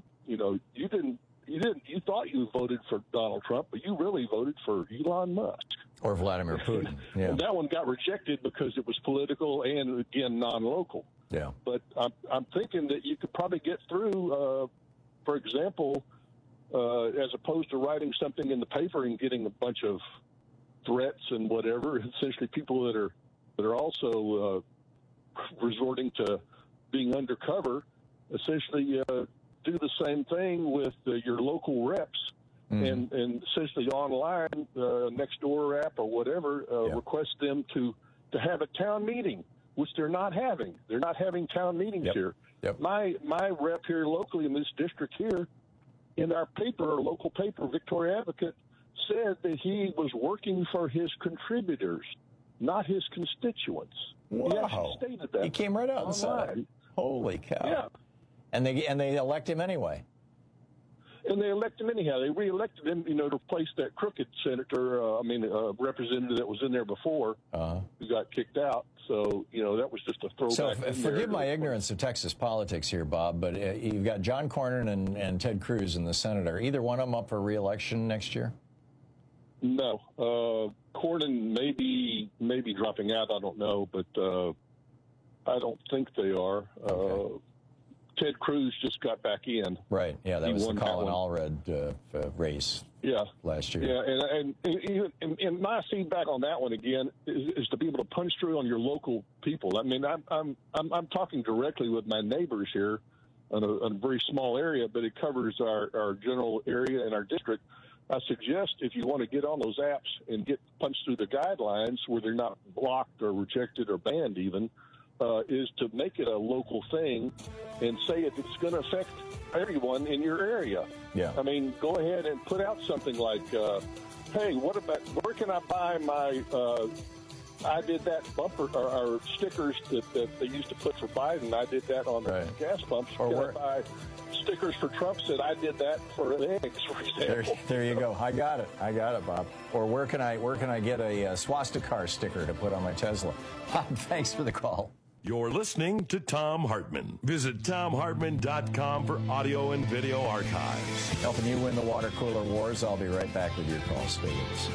you thought you voted for Donald Trump, but you really voted for Elon Musk. Or Vladimir Putin. Yeah. And that one got rejected because it was political and, again, non-local. Yeah. But I'm thinking that you could probably get through, for example, as opposed to writing something in the paper and getting a bunch of threats and whatever, essentially people that are also resorting to being undercover, essentially do the same thing with your local reps. And essentially online, Nextdoor app or whatever, request them to have a town meeting, which they're not having. They're not having town meetings here. Yep. My rep here locally in this district here, in our paper, our local paper, Victoria Advocate, said that he was working for his contributors, not his constituents. Wow. He actually stated that. He came right out and said, "Holy cow!" Yeah. And they elect him anyway. And they elect him anyhow. They reelected him, to replace that crooked senator, representative that was in there before, who got kicked out. So, that was just a throwback. So forgive my ignorance of Texas politics here, Bob, but you've got John Cornyn and Ted Cruz in the Senate. Are either one of them up for re-election next year? No. Cornyn may be dropping out. I don't know, but I don't think they are. Okay. Ted Cruz just got back in. Right. Yeah, that was the Colin Allred race. Yeah. Last year. Yeah, and my feedback on that one again is to be able to punch through on your local people. I mean, I'm talking directly with my neighbors here on a very small area, but it covers our general area and our district. I suggest if you want to get on those apps and get punched through the guidelines where they're not blocked or rejected or banned even, is to make it a local thing and say it's going to affect everyone in your area. Yeah. I mean, go ahead and put out something like, hey, where can I buy my I did that bumper or stickers that they used to put for Biden. I did that on the gas pumps. Can I buy stickers for Trump? Said I did that for eggs, for example. There you go. I got it, Bob. Or where can I get a swastika sticker to put on my Tesla? Bob, thanks for the call. You're listening to Thom Hartmann. Visit ThomHartmann.com for audio and video archives. Helping you win the water cooler wars. I'll be right back with your calls. Stay with us.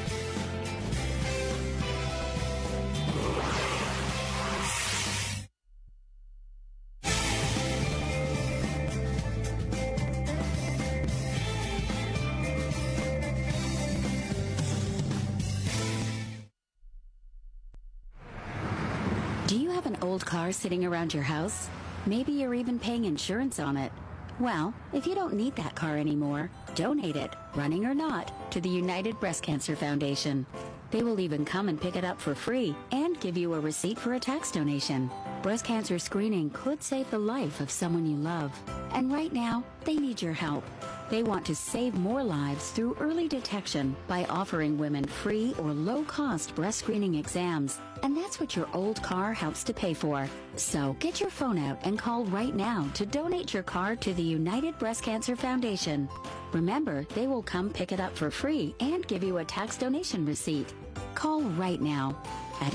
Do you have an old car sitting around your house? Maybe you're even paying insurance on it. Well, if you don't need that car anymore, donate it, running or not, to the United Breast Cancer Foundation. They will even come and pick it up for free and give you a receipt for a tax donation. Breast cancer screening could save the life of someone you love. And right now, they need your help. They want to save more lives through early detection by offering women free or low-cost breast screening exams. And that's what your old car helps to pay for. So get your phone out and call right now to donate your car to the United Breast Cancer Foundation. Remember, they will come pick it up for free and give you a tax donation receipt. Call right now at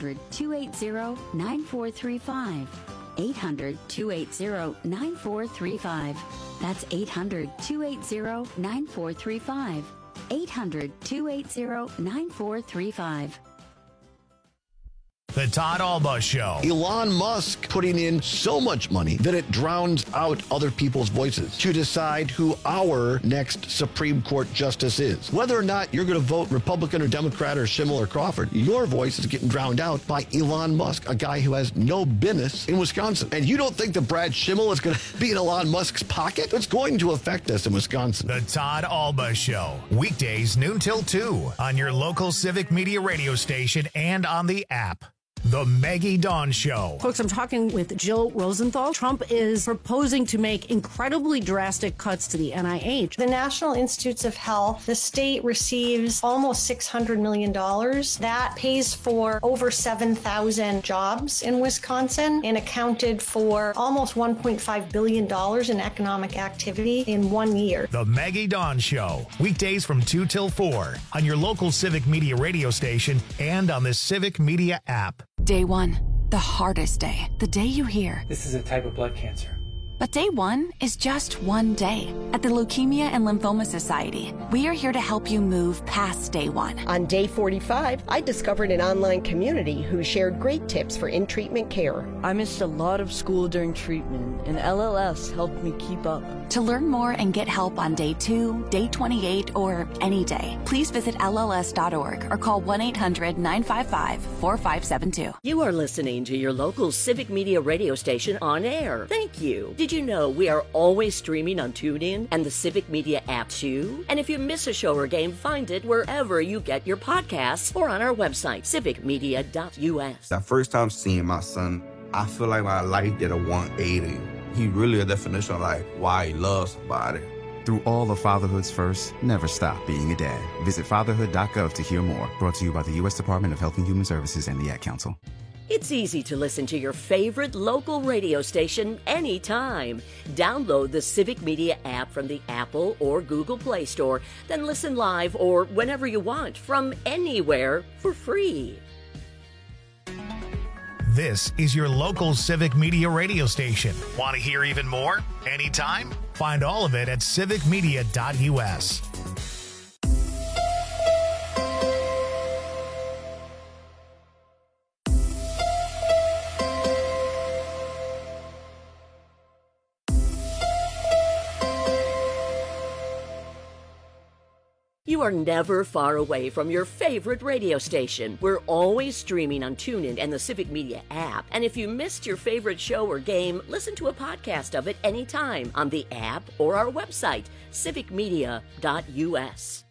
800-280-9435. 800-280-9435. That's 800-280-9435. 800-280-9435. The Todd Alba Show. Elon Musk putting in so much money that it drowns out other people's voices to decide who our next Supreme Court justice is. Whether or not you're going to vote Republican or Democrat or Schimmel or Crawford, your voice is getting drowned out by Elon Musk, a guy who has no business in Wisconsin. And you don't think that Brad Schimmel is going to be in Elon Musk's pocket? It's going to affect us in Wisconsin. The Todd Alba Show. Weekdays noon till 2 on your local Civic Media radio station and on the app. The Maggie Dawn Show. Folks, I'm talking with Jill Rosenthal. Trump is proposing to make incredibly drastic cuts to the NIH. The National Institutes of Health, the state receives almost $600 million. That pays for over 7,000 jobs in Wisconsin and accounted for almost $1.5 billion in economic activity in 1 year. The Maggie Dawn Show. Weekdays from 2 till 4 on your local Civic Media radio station and on the Civic Media app. Day one, the hardest day. The day you hear, this is a type of blood cancer. But day one is just one day. At the Leukemia and Lymphoma Society, we are here to help you move past day one. On day 45, I discovered an online community who shared great tips for in-treatment care. I missed a lot of school during treatment, and LLS helped me keep up. To learn more and get help on day 2, day 28, or any day, please visit LLS.org or call 1-800-955-4572. You are listening to your local Civic Media radio station on air. Thank you. Did you know we are always streaming on TuneIn and the Civic Media app too? And if you miss a show or game, find it wherever you get your podcasts or on our website, civicmedia.us. That first time seeing my son, I feel like my life did a 180. He really a definition of like why he loves somebody. Through all of fatherhood's first, never stop being a dad. Visit fatherhood.gov to hear more. Brought to you by the U.S. Department of Health and Human Services and the Ad Council. It's easy to listen to your favorite local radio station anytime. Download the Civic Media app from the Apple or Google Play Store, then listen live or whenever you want from anywhere for free. This is your local Civic Media radio station. Want to hear even more? Anytime? Find all of it at civicmedia.us. You are never far away from your favorite radio station. We're always streaming on TuneIn and the Civic Media app. And if you missed your favorite show or game, listen to a podcast of it anytime on the app or our website, civicmedia.us.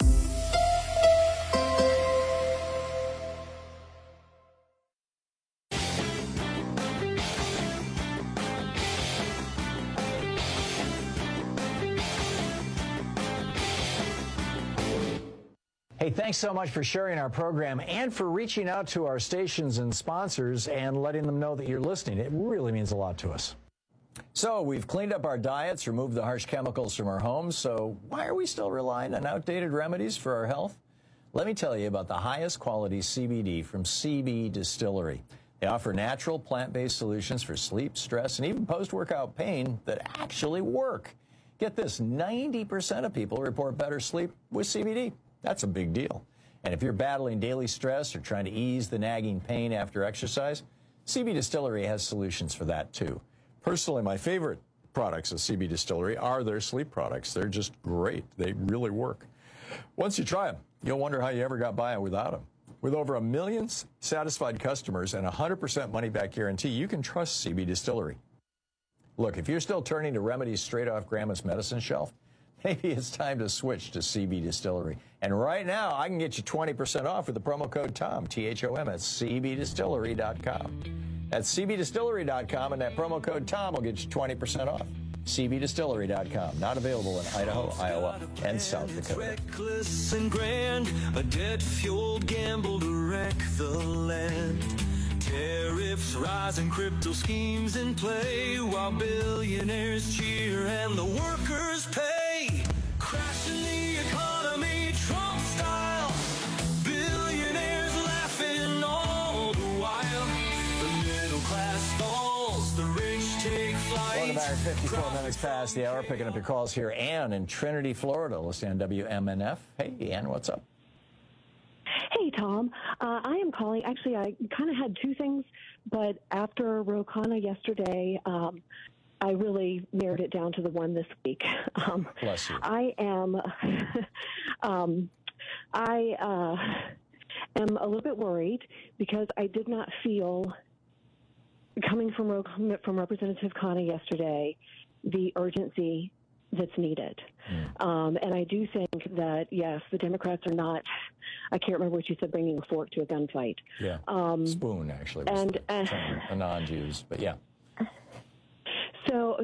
Hey, thanks so much for sharing our program and for reaching out to our stations and sponsors and letting them know that you're listening. It really means a lot to us. So we've cleaned up our diets, removed the harsh chemicals from our homes. So why are we still relying on outdated remedies for our health? Let me tell you about the highest quality CBD from CB Distillery. They offer natural plant-based solutions for sleep, stress, and even post-workout pain that actually work. Get this, 90% of people report better sleep with CBD. That's a big deal. And if you're battling daily stress or trying to ease the nagging pain after exercise, CB Distillery has solutions for that too. Personally, my favorite products at CB Distillery are their sleep products. They're just great. They really work. Once you try them, you'll wonder how you ever got by without them. With over 1 million satisfied customers and 100% money-back guarantee, you can trust CB Distillery. Look, if you're still turning to remedies straight off Grandma's medicine shelf, maybe it's time to switch to CB Distillery. And right now, I can get you 20% off with the promo code TOM, T-H-O-M, at cbdistillery.com. That's cbdistillery.com, and that promo code TOM will get you 20% off. cbdistillery.com. Not available in Idaho, Iowa, and South Dakota. Reckless and grand, a debt-fueled gamble to wreck the land. Tariffs rise and crypto schemes in play, while billionaires cheer and the workers pay. Crashing the economy, Trump style. Billionaires laughing all the while. The middle class falls, the rich take flight. Welcome back. 54 minutes past the hour. Picking up your calls here. Ann in Trinity, Florida. Listening on WMNF. Hey, Ann, what's up? Hey, Tom. I am calling. Actually, I kind of had two things, but after Ro Khanna yesterday, I really narrowed it down to the one this week. Bless you. I am am a little bit worried because I did not feel, coming from Representative Khanna yesterday, the urgency that's needed. And I do think that, yes, the Democrats are not, I can't remember what you said, bringing a fork to a gunfight. Yeah, spoon, actually, was the non-Jews, but yeah. So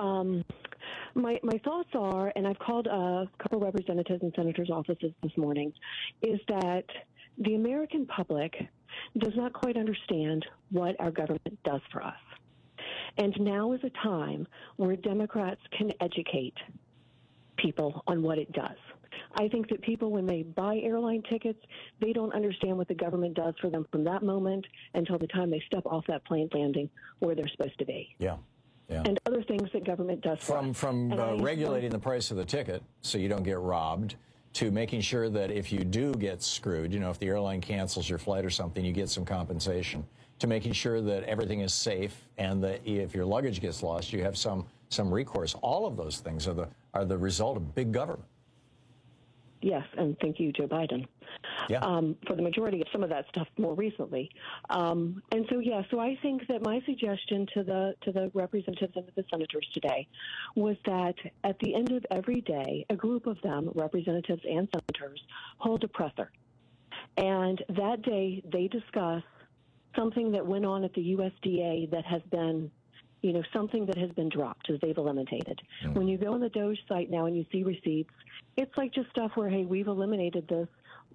my thoughts are, and I've called a couple representatives and senators' offices this morning, is that the American public does not quite understand what our government does for us. And now is a time where Democrats can educate people on what it does. I think that people, when they buy airline tickets, they don't understand what the government does for them from that moment until the time they step off that plane landing where they're supposed to be. Yeah. Yeah. And other things that government does for us. From regulating the price of the ticket so you don't get robbed, to making sure that if you do get screwed, you know, if the airline cancels your flight or something, you get some compensation, to making sure that everything is safe and that if your luggage gets lost, you have some recourse. All of those things are the result of big government. Yes, and thank you, Joe Biden, for the majority of some of that stuff more recently. And so, so I think that my suggestion to the representatives and the senators today was that at the end of every day, a group of them, representatives and senators, hold a presser. And that day, they discuss something that went on at the USDA that has been, something that has been dropped, as they've eliminated. When you go on the DOJ site now and you see receipts, it's like just stuff where, hey, we've eliminated this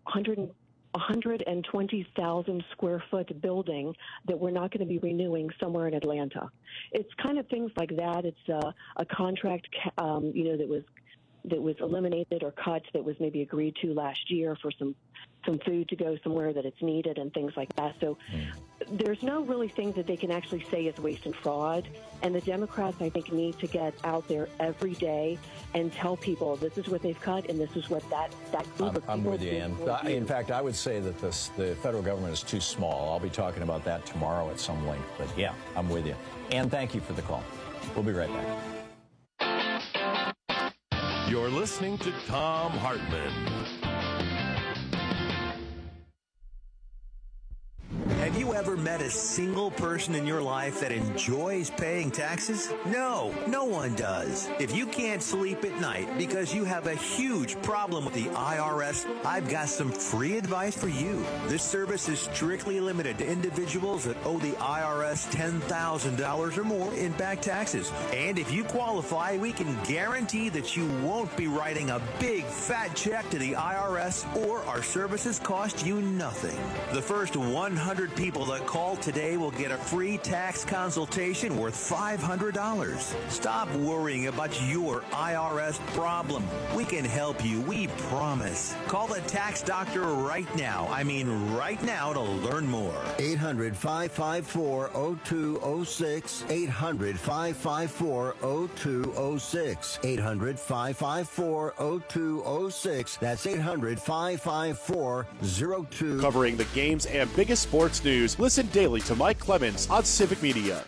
120,000 square foot building that we're not going to be renewing somewhere in Atlanta. It's kind of things like that. It's a contract, that was eliminated or cut that was maybe agreed to last year for some food to go somewhere that it's needed and things like that. So there's no really thing that they can actually say is waste and fraud. And the Democrats, I think, need to get out there every day and tell people this is what they've cut and this is what that group of people. I'm with you, Ann. In fact, I would say that the federal government is too small. I'll be talking about that tomorrow at some length. But yeah, I'm with you. Ann, thank you for the call. We'll be right back. You're listening to Thom Hartmann. Have you ever met a single person in your life that enjoys paying taxes? No, no one does. If you can't sleep at night because you have a huge problem with the IRS, I've got some free advice for you. This service is strictly limited to individuals that owe the IRS $10,000 or more in back taxes. And if you qualify, we can guarantee that you won't be writing a big fat check to the IRS, or our services cost you nothing. The first 100 people that call today will get a free tax consultation worth $500. Stop worrying about your IRS problem. We can help you, we promise. Call the tax doctor right now. I mean right now, to learn more. 800-554-0206. 800-554-0206. 800-554-0206. That's 800-554-0206. Covering the games and biggest sports news. Listen daily to Mike Clemens on Civic Media.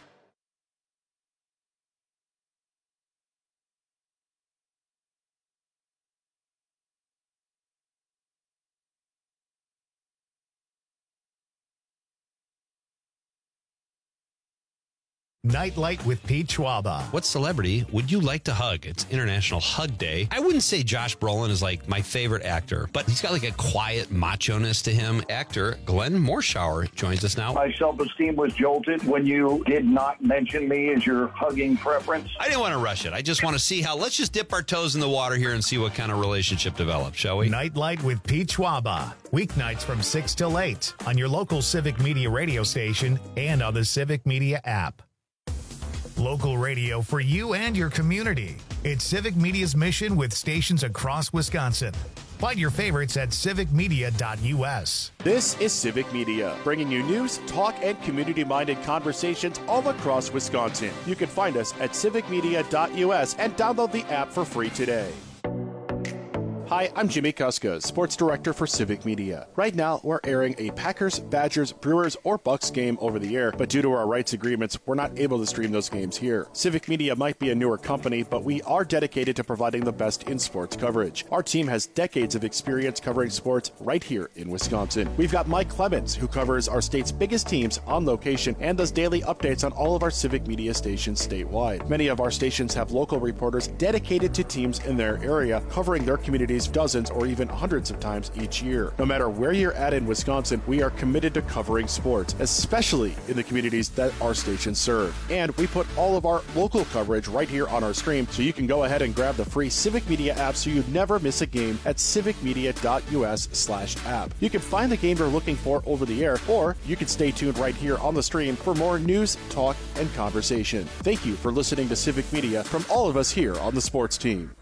Nightlight with Pete Schwaba. What celebrity would you like to hug? It's International Hug Day. I wouldn't say Josh Brolin is like my favorite actor, but he's got like a quiet macho-ness to him. Actor Glenn Morshower joins us now. My self-esteem was jolted when you did not mention me as your hugging preference. I didn't want to rush it. I just want to see how, let's just dip our toes in the water here and see what kind of relationship develops, shall we? Nightlight with Pete Schwaba. Weeknights from 6 till 8 on your local Civic Media radio station and on the Civic Media app. Local radio for you and your community. It's Civic Media's mission with stations across Wisconsin. Find your favorites at civicmedia.us. This is Civic Media, bringing you news, talk, and community-minded conversations all across Wisconsin. You can find us at civicmedia.us and download the app for free today. Hi, I'm Jimmy Kuska, Sports Director for Civic Media. Right now, we're airing a Packers, Badgers, Brewers, or Bucks game over the air, but due to our rights agreements, we're not able to stream those games here. Civic Media might be a newer company, but we are dedicated to providing the best in sports coverage. Our team has decades of experience covering sports right here in Wisconsin. We've got Mike Clemens, who covers our state's biggest teams on location and does daily updates on all of our Civic Media stations statewide. Many of our stations have local reporters dedicated to teams in their area, covering their communities dozens or even hundreds of times each year. No matter where you're at in Wisconsin, we are committed to covering sports, especially in the communities that our stations serve. And we put all of our local coverage right here on our stream, so you can go ahead and grab the free Civic Media app so you never miss a game at civicmedia.us/app. You can find the game you're looking for over the air, or you can stay tuned right here on the stream for more news, talk, and conversation. Thank you for listening to Civic Media from all of us here on the sports team.